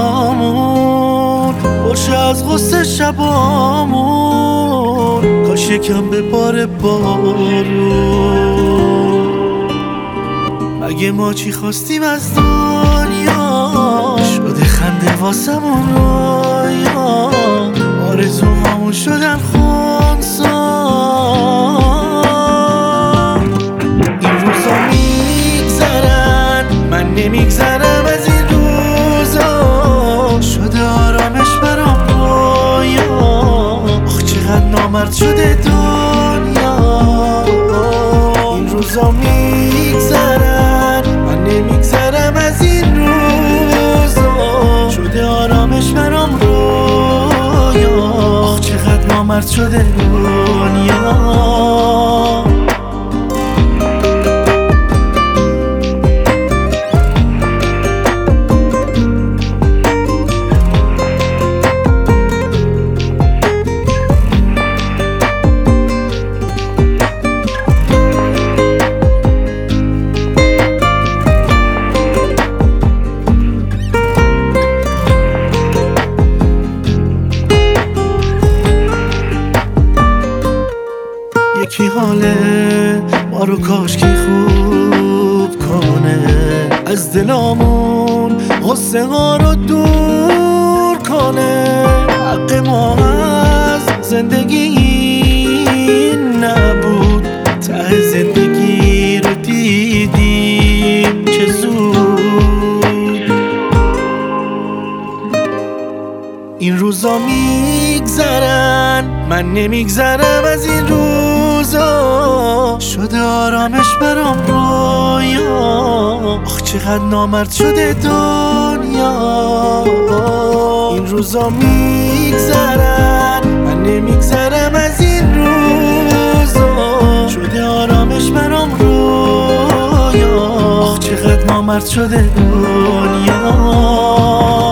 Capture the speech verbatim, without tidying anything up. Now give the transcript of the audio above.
روزامون باشه از غصه شبامون، کاش یکم به بار بارون. مگه ما چی خواستیم از دنیا، شده خنده واسمون رویا، آرزوهامون شدن خونسا. این روزا میگذرن، من نمیگذرم از این روزا، شده آرامش برام رویا. آخ چقدر نامرد شده دنیا. این روزا میگذرن، من نمیگذرم از این روزا، شده آرامش برام رویا. آخ چقدر نامرد شده دنیا. یکی حاله ما رو کاشکی خوب کنه، از دلامون غصه ها رو دور کنه. حق ما از زندگی نبود، ته زندگی رو دیدیم چه زود. این روزا میگذرن، من نمیگذرم از این روزا، شده آرامش برام رویا. آخ چقدر نامرد شده دنیا. این روزا میگذرن، من نمیگذرم از این روزا، شده آرامش برام رویا. آخ چقدر نامرد شده دنیا.